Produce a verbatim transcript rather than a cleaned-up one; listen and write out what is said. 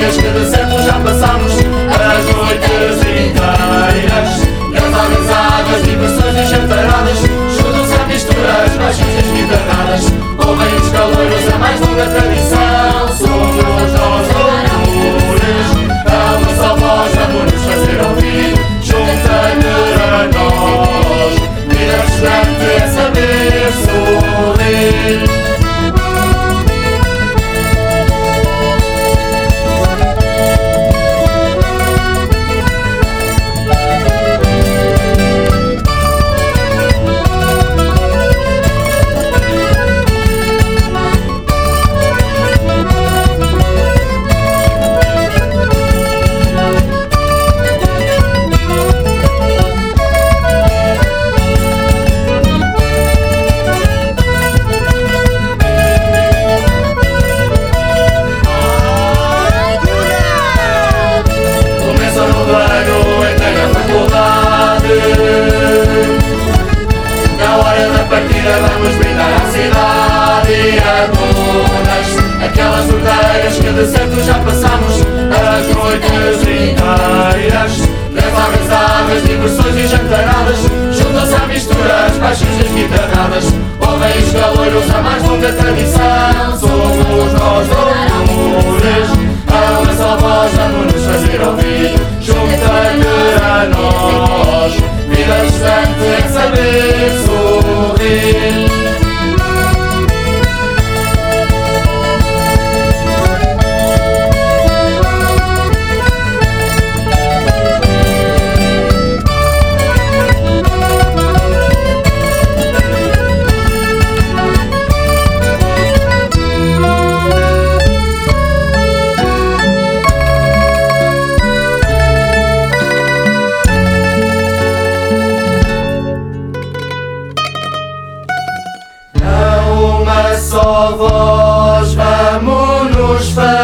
aldeias que de certo já passamos as noites inteiras. Nas organizadas, diversões e chantaradas, juntam-se a misturas, baixas e guitarradas. Ouvem os caloiros, a mais longa tradição. Somos nós amores, a nossa voz vamos-nos fazer ouvir. Junta-te a nós, vida restante é saber sorrir. Vamos brindar à cidade e a donas, aquelas ordeiras que de certo já passamos as noites inteiras. Nas algazadas, diversões e jantaradas, juntam-se à mistura as baixas e as guitarradas. Ouvem os caloiros, a mais longa tradição. Somos nós amores, a nossa voz vamos-nos fazer ouvir. Junta-te a nós, vida distante é saber sorrir. Só voz vamos nos fazer